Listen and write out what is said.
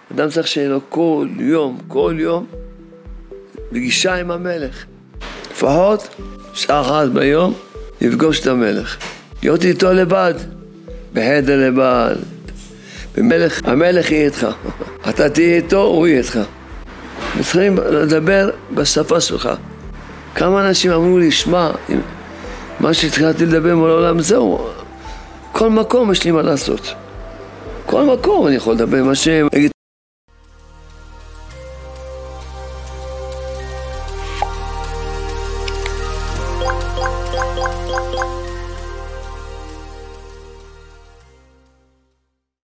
אדם צריך שיהיה לו כל יום, פגישה עם המלך. לפחות שעה אחת ביום, לפגוש את המלך. להיות איתו לבד, בחדר לבד. המלך יהיה איתך. אתה תהיה איתו, הוא יהיה איתך. צריכים לדבר בשפה שלך. כמה אנשים אמרו לי, שמע, מה שהתחלתי לדבר מול העולם זהו, כל מקום יש לי מה לעשות. כל מקום אני יכול לדבר מה שהם.